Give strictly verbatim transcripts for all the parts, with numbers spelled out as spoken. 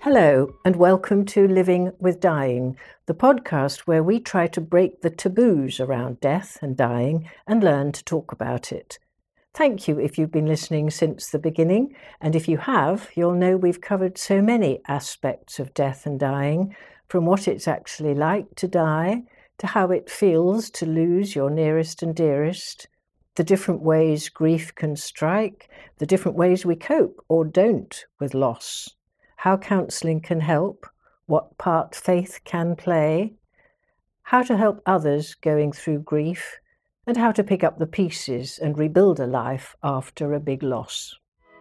Hello, and welcome to Living with Dying, the podcast where we try to break the taboos around death and dying and learn to talk about it. Thank you if you've been listening since the beginning, and if you have, you'll know we've covered so many aspects of death and dying, from what it's actually like to die, to how it feels to lose your nearest and dearest, the different ways grief can strike, the different ways we cope or don't with loss, how counselling can help, what part faith can play, how to help others going through grief, and how to pick up the pieces and rebuild a life after a big loss.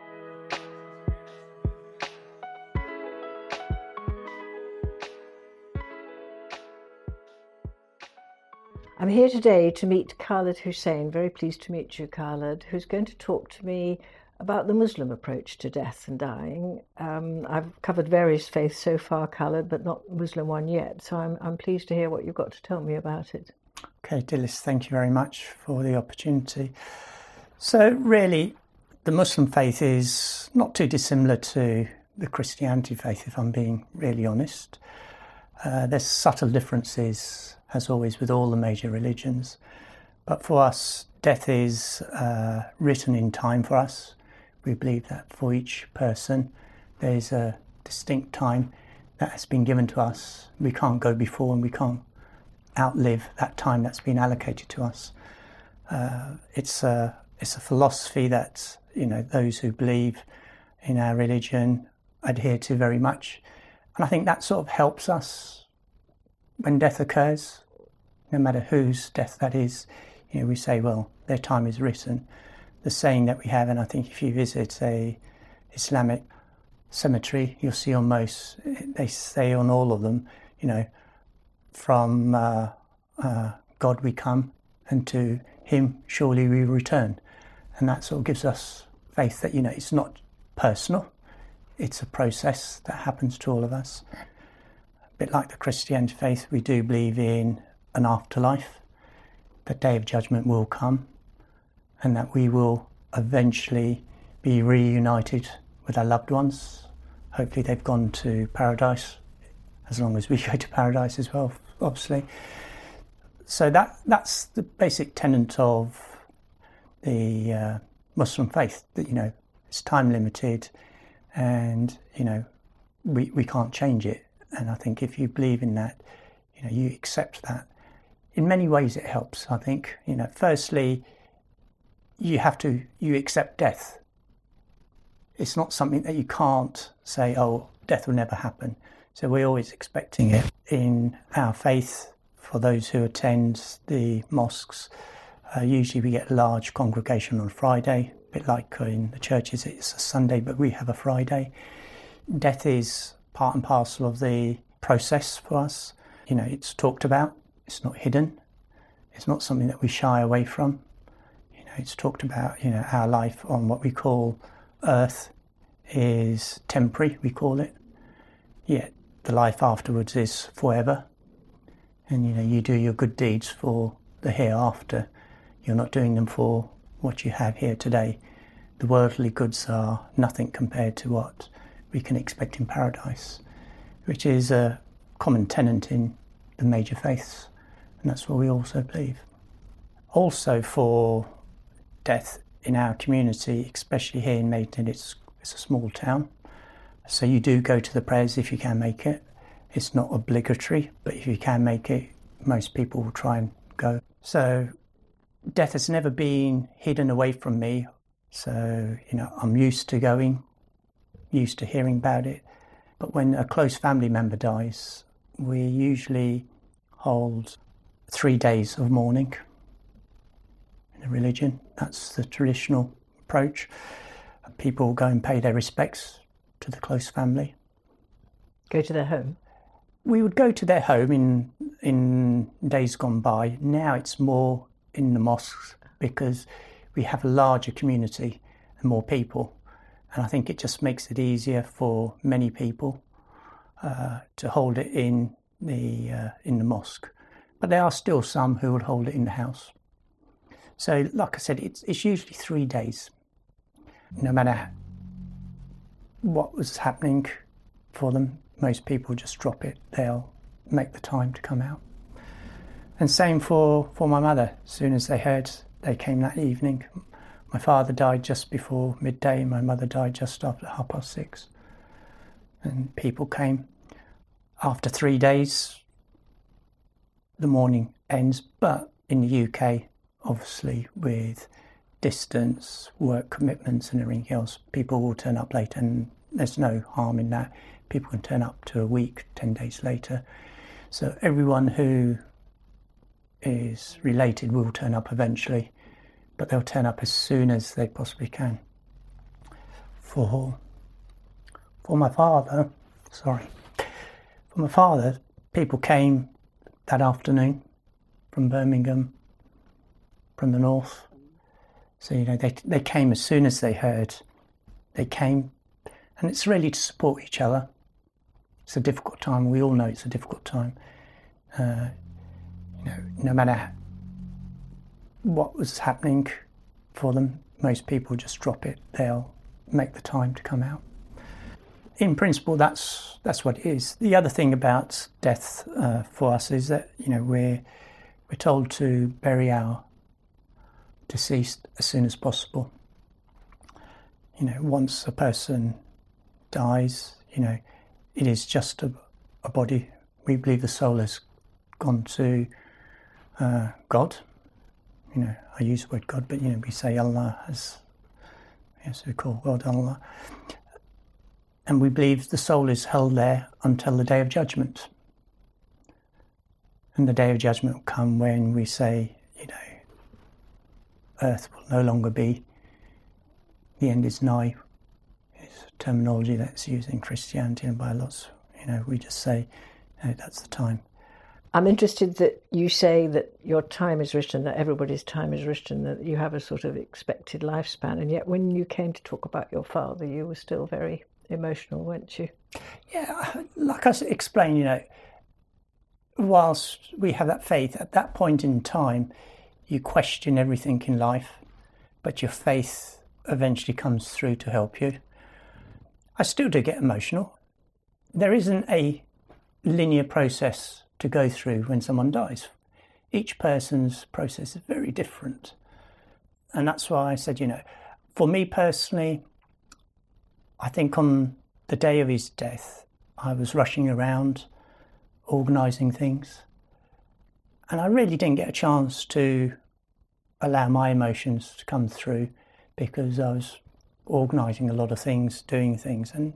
I'm here today to meet Khaled Hussein. Very pleased to meet you, Khaled, who's going to talk to me about the Muslim approach to death and dying. Um, I've covered various faiths so far, Khaled, but not Muslim one yet. So I'm, I'm pleased to hear what you've got to tell me about it. Okay, Dilys, thank you very much for the opportunity. So really, the Muslim faith is not too dissimilar to the Christianity faith, if I'm being really honest. Uh, there's subtle differences, as always, with all the major religions. But for us, death is uh, written in time for us. We believe that for each person, there's a distinct time that has been given to us. We can't go before and we can't outlive that time that's been allocated to us. Uh, it's a it's a philosophy that, you know, those who believe in our religion adhere to very much, and I think that sort of helps us when death occurs, no matter whose death that is. You know, we say, well, their time is written. The saying that we have, and I think if you visit a Islamic cemetery, you'll see on most, they say on all of them, you know, from uh, uh, God we come, and to Him surely we return. And that sort of gives us faith that, you know, it's not personal, it's a process that happens to all of us. A bit like the Christian faith, we do believe in an afterlife. The day of judgment will come, and that we will eventually be reunited with our loved ones. Hopefully they've gone to paradise, as long as we go to paradise as well, obviously. So that that's the basic tenet of the uh, Muslim faith, that, you know, it's time limited, and, you know, we, we can't change it. And I think if you believe in that, you know, you accept that. In many ways it helps, I think. You know, firstly, you have to, you accept death. It's not something that you can't say, oh, death will never happen. So we're always expecting it. In our faith, for those who attend the mosques, uh, usually we get a large congregation on Friday, a bit like in the churches it's a Sunday, but we have a Friday. Death is part and parcel of the process for us. You know, it's talked about. It's not hidden. It's not something that we shy away from. You know, it's talked about, you know, our life on what we call earth is temporary, we call it. Yet the life afterwards is forever. And, you know, you do your good deeds for the hereafter. You're not doing them for what you have here today. The worldly goods are nothing compared to what we can expect in paradise, which is a common tenet in the major faiths. And that's what we also believe. Also, for death in our community, especially here in Maidenhead, it's, it's a small town. So you do go to the prayers if you can make it. It's not obligatory, but if you can make it, most people will try and go. So death has never been hidden away from me. So, you know, I'm used to going, used to hearing about it. But when a close family member dies, we usually hold three days of mourning in the religion. That's the traditional approach. People go and pay their respects to the close family. Go to their home? We would go to their home in in days gone by. Now it's more in the mosques because we have a larger community and more people. And I think it just makes it easier for many people uh, to hold it in the uh, in the mosque. But there are still some who would hold it in the house. So, like I said, it's it's usually three days. No matter what was happening for them. Most people just drop it. They'll make the time to come out. And same for, for my mother. As soon as they heard, they came that evening. My father died just before midday. My mother died just after half past six. And people came. After three days, the morning ends. But in the U K, obviously, with distance, work commitments and everything else, people will turn up late, and there's no harm in that. People can turn up to a week, ten days later. So everyone who is related will turn up eventually, but they'll turn up as soon as they possibly can. For, for my father, sorry, for my father, people came that afternoon from Birmingham, from the north. So, you know, they they came as soon as they heard. They came, and it's really to support each other. It's a difficult time. We all know it's a difficult time. Uh, you know, no matter what was happening for them, most people just drop it. They'll make the time to come out. In principle, that's that's what it is. The other thing about death uh, for us is that, you know, we're we're told to bury our deceased as soon as possible. You know, once a person dies, you know, it is just a, a body. We believe the soul has gone to uh, God. You know, I use the word God, but, you know, we say Allah, as yes, we call God Allah. And we believe the soul is held there until the day of judgment. And the day of judgment will come when we say, you know, earth will no longer be. The end is nigh. It's a terminology that's used in Christianity and by lots. You know, we just say, no, that's the time. I'm interested that you say that your time is written, that everybody's time is written, that you have a sort of expected lifespan. And yet when you came to talk about your father, you were still very emotional, weren't you? Yeah, like I explained, you know, whilst we have that faith, at that point in time, you question everything in life, but your faith eventually comes through to help you. I still do get emotional. There isn't a linear process to go through when someone dies. Each person's process is very different. And that's why I said, you know, for me personally, I think on the day of his death, I was rushing around, organising things. And I really didn't get a chance to allow my emotions to come through because I was organising a lot of things, doing things. And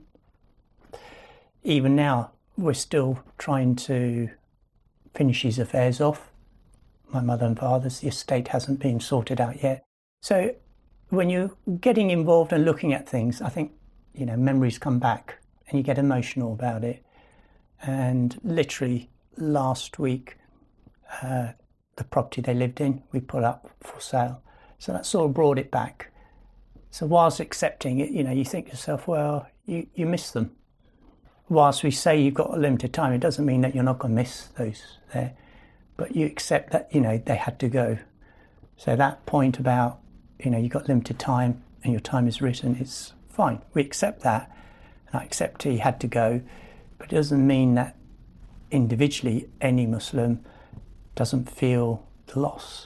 even now, we're still trying to finish his affairs off. My mother and father's, the estate hasn't been sorted out yet. So when you're getting involved and looking at things, I think, you know, memories come back and you get emotional about it. And literally last week, uh, the property they lived in, we put up for sale. So that sort of brought it back. So whilst accepting it, you know, you think to yourself, well, you, you miss them. Whilst we say you've got a limited time, it doesn't mean that you're not going to miss those there. But you accept that, you know, they had to go. So that point about, you know, you've got limited time and your time is written, it's fine. We accept that. And I accept he had to go. But it doesn't mean that individually any Muslim doesn't feel the loss.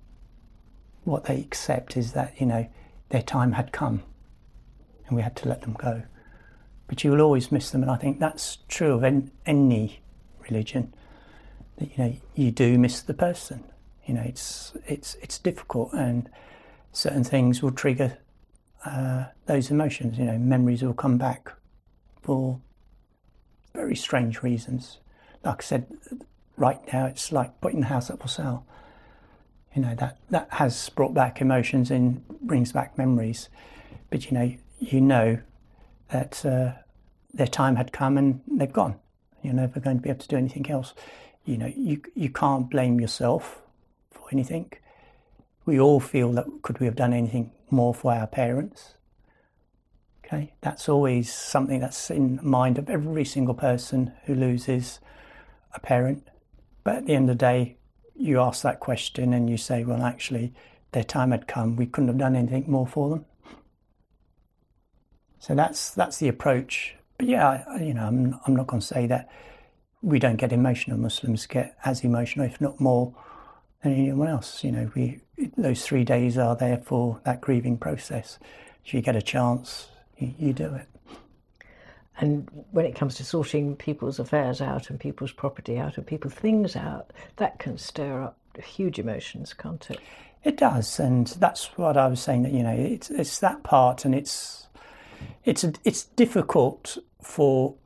What they accept is that, you know, their time had come and we had to let them go. But you will always miss them, and I think that's true of any religion, that, you know, you do miss the person. You know, it's it's it's difficult, and certain things will trigger uh, those emotions. You know, memories will come back for very strange reasons. Like I said, right now it's like putting the house up for sale. You know, that, that has brought back emotions and brings back memories. But, you know, you know that uh, their time had come and they've gone. You're never going to be able to do anything else. You know, you you can't blame yourself for anything. We all feel that could we have done anything more for our parents? Okay, that's always something that's in the mind of every single person who loses a parent. But at the end of the day, you ask that question and you say, well, actually, their time had come. We couldn't have done anything more for them. So that's that's the approach but yeah, I, you know, I'm, I'm not going to say that we don't get emotional. Muslims get as emotional, if not more, than anyone else. You know, we those three days are there for that grieving process. If you get a chance, you, you do it. And when it comes to sorting people's affairs out and people's property out and people's things out, that can stir up huge emotions, can't it? It does, and that's what I was saying. That you know, it's it's that part, and it's it's a, it's difficult for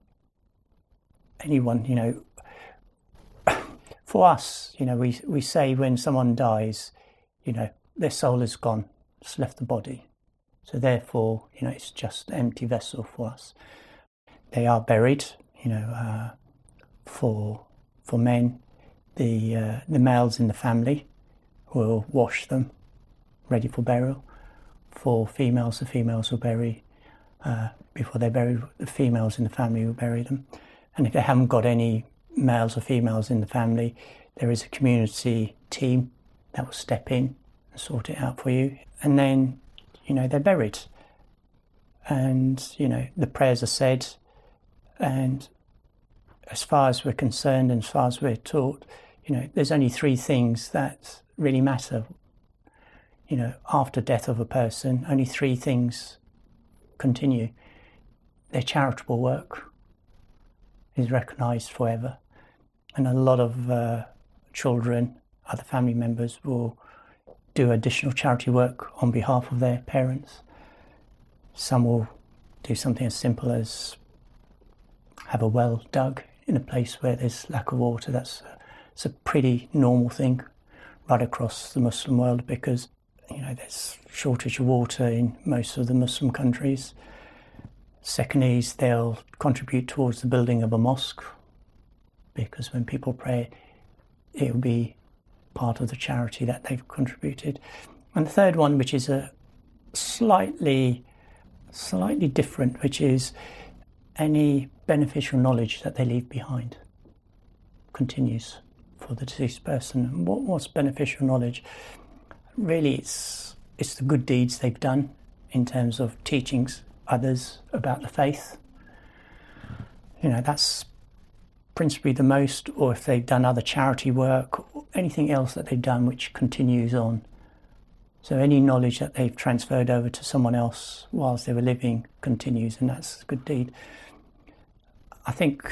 anyone. You know, for us, you know, we we say when someone dies, you know, their soul is gone, it's left the body, so therefore, you know, it's just an empty vessel for us. They are buried, you know, uh, for for men, the uh, the males in the family will wash them, ready for burial. For females, the females will bury, uh, before they're buried, the females in the family will bury them. And if they haven't got any males or females in the family, there is a community team that will step in and sort it out for you. And then, you know, they're buried. And, you know, the prayers are said. And as far as we're concerned and as far as we're taught, you know, there's only three things that really matter. You know, after death of a person, only three things continue. Their charitable work is recognised forever. And a lot of uh, children, other family members will do additional charity work on behalf of their parents. Some will do something as simple as have a well dug in a place where there's lack of water. That's a, it's a pretty normal thing right across the Muslim world, because you know there's shortage of water in most of the Muslim countries. Secondly, they'll contribute towards the building of a mosque, because when people pray, it will be part of the charity that they've contributed. And the third one, which is a slightly, slightly different, which is any beneficial knowledge that they leave behind continues for the deceased person. And what, what's beneficial knowledge? Really, it's it's the good deeds they've done in terms of teaching others about the faith. You know, that's principally the most, or if they've done other charity work, or anything else that they've done which continues on. So any knowledge that they've transferred over to someone else whilst they were living continues, and that's a good deed. I think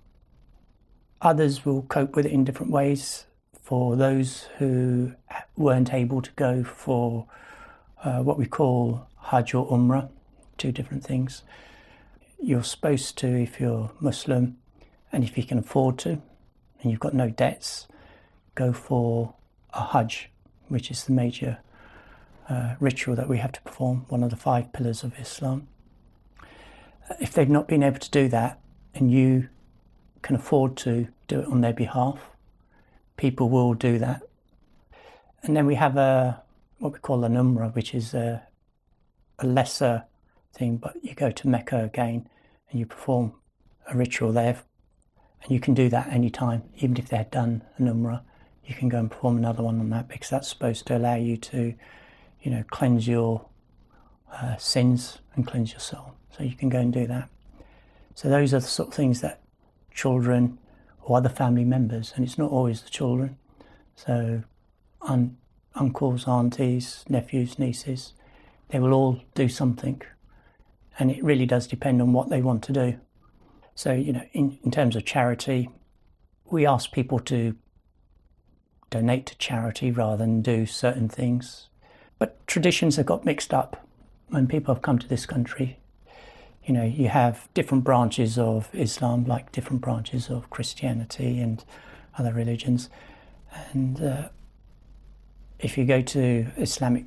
others will cope with it in different ways. For those who weren't able to go for uh, what we call Hajj or Umrah, two different things. You're supposed to, if you're Muslim, and if you can afford to, and you've got no debts, go for a Hajj, which is the major uh, ritual that we have to perform, one of the five pillars of Islam. If they've not been able to do that, and you can afford to do it on their behalf, people will do that. And then we have a what we call an Umrah, which is a, a lesser thing, but you go to Mecca again and you perform a ritual there, and you can do that any time. Even if they had done an Umrah, you can go and perform another one on that, because that's supposed to allow you to, you know, cleanse your uh, sins and cleanse your soul. So you can go and do that. So those are the sort of things that children or other family members, and it's not always the children, so un- uncles, aunties, nephews, nieces, they will all do something, and it really does depend on what they want to do. So, you know, in, in terms of charity, we ask people to donate to charity rather than do certain things. But traditions have got mixed up. When people have come to this country, you know, you have different branches of Islam, like different branches of Christianity and other religions. And uh, if you go to Islamic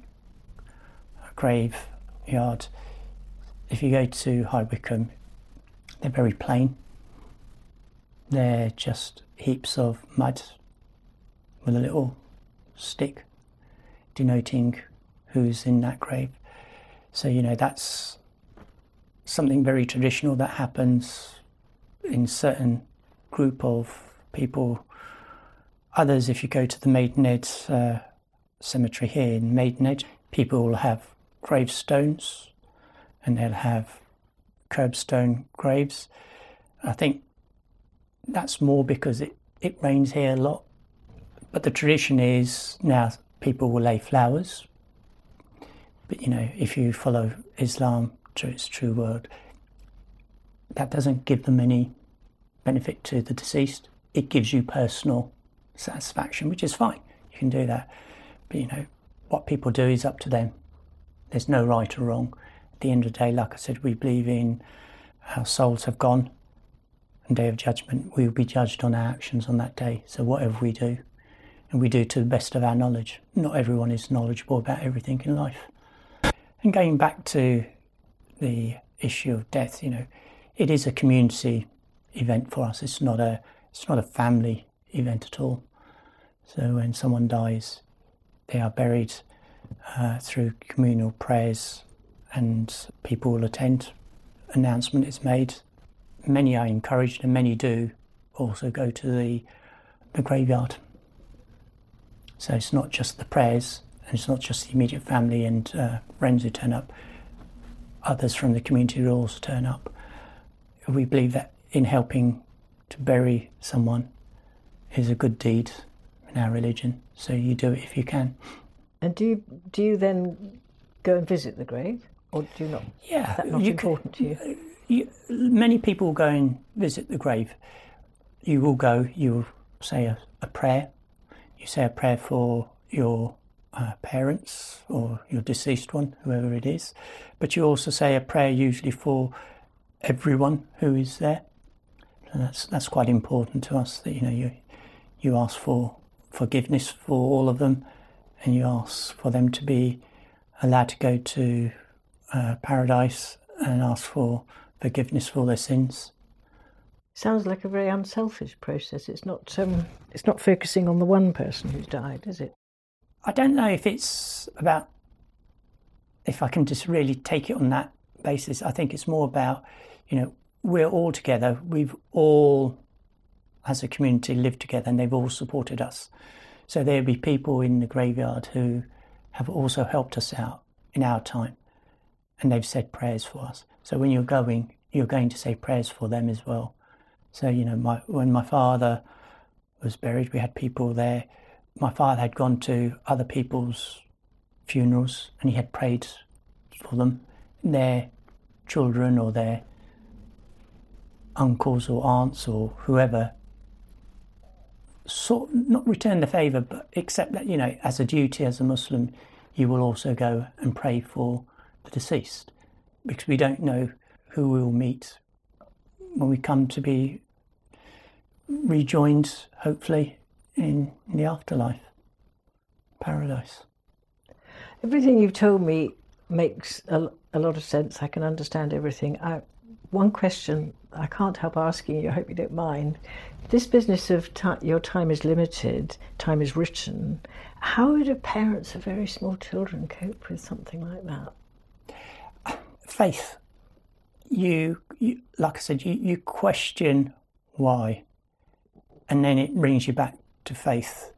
graveyard, if you go to High Wycombe, they're very plain. They're just heaps of mud with a little stick denoting who's in that grave. So, you know, that's something very traditional that happens in certain group of people. Others, if you go to the Maidenhead uh, cemetery here in Maidenhead, people will have gravestones and they'll have curbstone graves. I think that's more because it, it rains here a lot. But the tradition is now people will lay flowers. But, you know, if you follow Islam to its true word, that doesn't give them any benefit to the deceased. It gives you personal satisfaction, which is fine. You can do that. But, you know, what people do is up to them. There's no right or wrong. At the end of the day, like I said, we believe in our souls have gone, and Day of Judgment, we will be judged on our actions on that day. So whatever we do, and we do to the best of our knowledge. Not everyone is knowledgeable about everything in life. And going back to the issue of death, you know, it is a community event for us. It's not a it's not a family event at all. So when someone dies, they are buried uh, through communal prayers, and people will attend. Announcement is made. Many are encouraged, and many do also go to the the graveyard. So it's not just the prayers, and it's not just the immediate family and uh, friends who turn up. Others from the community will also turn up. We believe that in helping to bury someone is a good deed in our religion. So you do it if you can. And do you do you then go and visit the grave, or do you not? Yeah, is that not you important can, to you? you? Many people go and visit the grave. You will go. You will say a, a prayer. You say a prayer for your uh, parents or your deceased one, whoever it is. But you also say a prayer usually for everyone who is there. And that's that's quite important to us. That you know you you ask for forgiveness for all of them, and you ask for them to be allowed to go to uh, paradise, and ask for forgiveness for their sins. Sounds like a very unselfish process. It's not um, it's not focusing on the one person who's died, is it? I don't know if it's about, if I can just really take it on that basis. I think it's more about, you know, we're all together. We've all, as a community, lived together, and they've all supported us. So there'll be people in the graveyard who have also helped us out in our time, and they've said prayers for us. So when you're going, you're going to say prayers for them as well. So, you know, my, when my father was buried, we had people there. My father had gone to other people's funerals, and he had prayed for them, their children or their uncles or aunts or whoever. Sort not return the favour, but accept that, you know, as a duty as a Muslim, you will also go and pray for the deceased, because we don't know who we will meet when we come to be rejoined, hopefully, in, in the afterlife, paradise. Everything you've told me makes a, a lot of sense. I can understand everything. I, one question I can't help asking you, I hope you don't mind. This business of t- your time is limited, time is written, how do parents of very small children cope with something like that? Faith. You, you like I said, you, you question why, and then it brings you back to faith.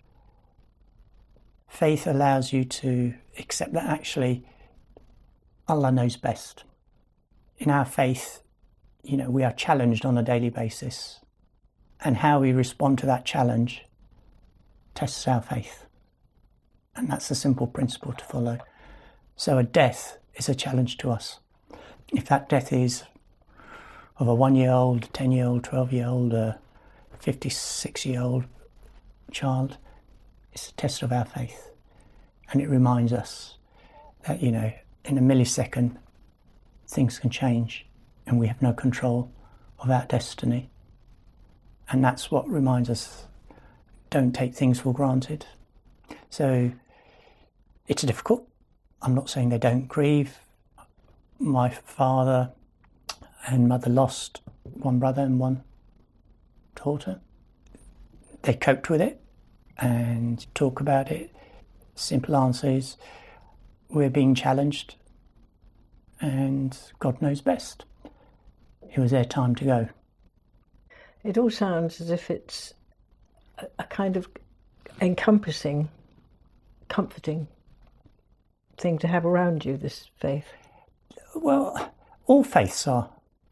Faith allows you to accept that actually Allah knows best. In our faith, you know, we are challenged on a daily basis, and how we respond to that challenge tests our faith. And that's a simple principle to follow. So a death is a challenge to us. If that death is of a one-year-old, ten-year-old, twelve-year-old, a fifty-six-year-old child, it's a test of our faith. And it reminds us that, you know, in a millisecond, things can change, and we have no control of our destiny. And that's what reminds us, don't take things for granted. So it's difficult. I'm not saying they don't grieve. My father and mother lost one brother and one daughter. They coped with it and talk about it. Simple answer is, we're being challenged, and God knows best. It was their time to go. It all sounds as if it's a, a kind of encompassing, comforting thing to have around you, this faith. Well, all faiths are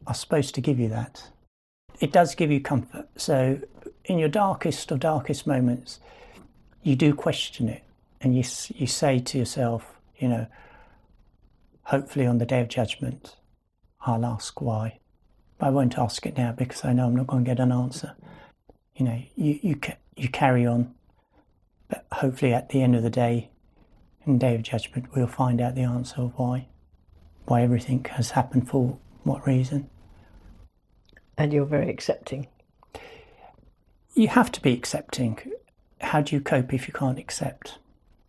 are supposed to give you that. It does give you comfort. So in your darkest of darkest moments, you do question it, and you you say to yourself, you know, hopefully on the day of judgment, I'll ask why. But I won't ask it now because I know I'm not going to get an answer. You know, you you you carry on, but hopefully at the end of the day, in the day of judgment, we'll find out the answer of why, why everything has happened for what reason. And you're very accepting. You have to be accepting. How do you cope if you can't accept?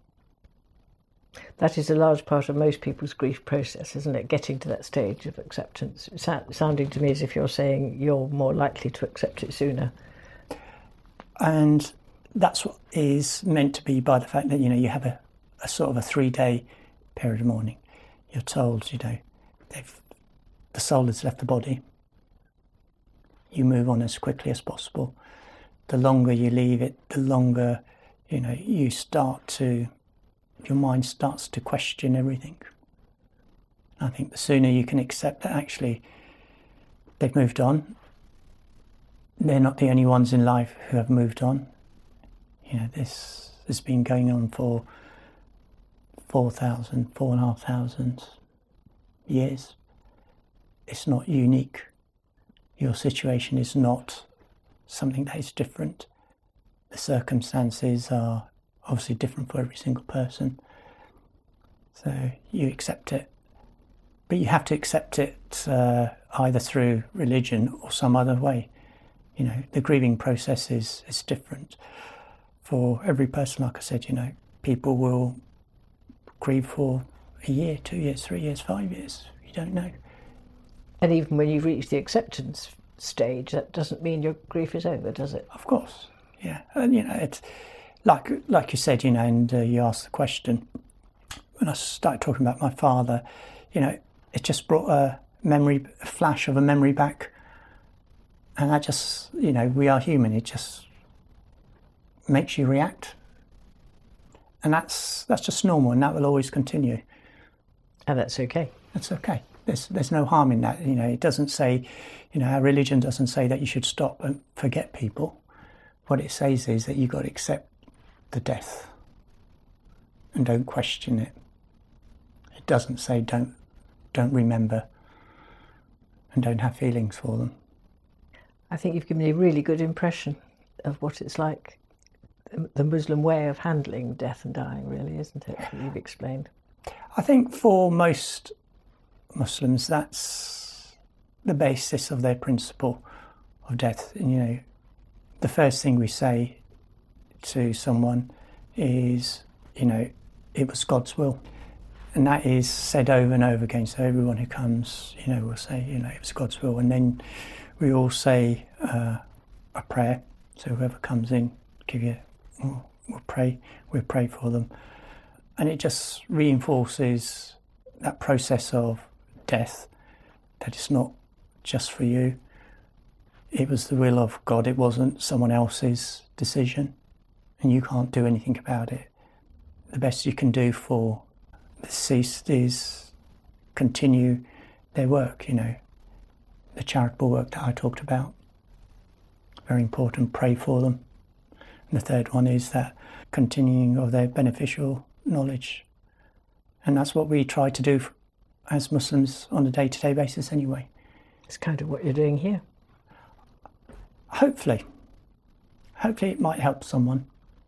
That is a large part of most people's grief process, isn't it? Getting to that stage of acceptance. It's sounding to me as if you're saying you're more likely to accept it sooner. And that's what is meant to be by the fact that, you know, you have a, a sort of a three-day period of mourning. You're told, you know, they've, the soul has left the body. You move on as quickly as possible. The longer you leave it, the longer, you know, you start to, your mind starts to question everything. I think the sooner you can accept that actually they've moved on, they're not the only ones in life who have moved on. You know, this has been going on for four thousand, four and a half thousand years. It's not unique. Your situation is not something that is different. The circumstances are obviously different for every single person. So you accept it. But you have to accept it uh, either through religion or some other way. You know, the grieving process is, is different for every person. Like I said, you know, people will grieve for a year, two years, three years, five years. You don't know. And even when you reach the acceptance stage, that doesn't mean your grief is over, does it? Of course, yeah. And, you know, it's like like you said, you know, and uh, you asked the question. When I started talking about my father, you know, it just brought a memory, a flash of a memory back. And that just, you know, we are human. It just makes you react. And that's that's just normal, and that will always continue. And that's okay. That's okay. There's there's no harm in that. You know, it doesn't say, you know, our religion doesn't say that you should stop and forget people. What it says is that you've got to accept the death and don't question it. It doesn't say don't don't remember and don't have feelings for them. I think you've given me a really good impression of what it's like, the Muslim way of handling death and dying, really, isn't it? That you've explained. I think for most Muslims, that's the basis of their principle of death. And, you know, the first thing we say to someone is, you know, it was God's will. And that is said over and over again. So everyone who comes, you know, will say, you know, it was God's will. And then we all say uh, a prayer. So whoever comes in, give you, we'll, we'll pray, we'll pray for them. And it just reinforces that process of death, that it's not just for you. It was the will of God. It wasn't someone else's decision, and you can't do anything about it. The best you can do for the deceased is continue their work, you know, the charitable work that I talked about. Very important, pray for them. And the third one is that continuing of their beneficial knowledge. And that's what we try to do as Muslims on a day-to-day basis anyway. It's kind of what you're doing here. Hopefully. Hopefully it might help someone.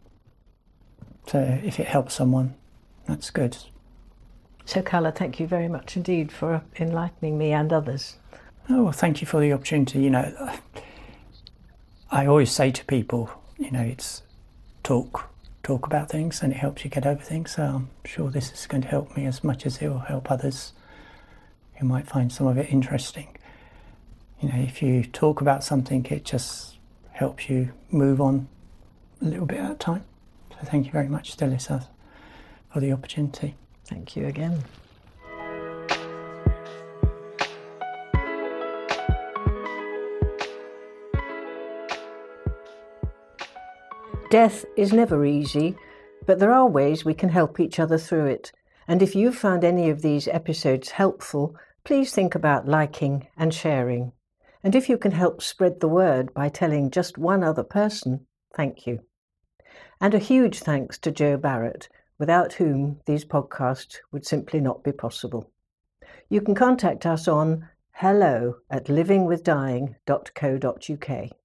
So if it helps someone, that's good. So Kala, thank you very much indeed for enlightening me and others. Oh, well, thank you for the opportunity. You know, I always say to people, you know, it's talk, talk about things, and it helps you get over things. So I'm sure this is going to help me as much as it will help others who might find some of it interesting. You know, if you talk about something, it just helps you move on a little bit at a time. So thank you very much, Delisa, for the opportunity. Thank you again. Death is never easy, but there are ways we can help each other through it. And if you've found any of these episodes helpful, please think about liking and sharing. And if you can help spread the word by telling just one other person, thank you. And a huge thanks to Jo Barrett, without whom these podcasts would simply not be possible. You can contact us on hello at living with dying dot co dot uk.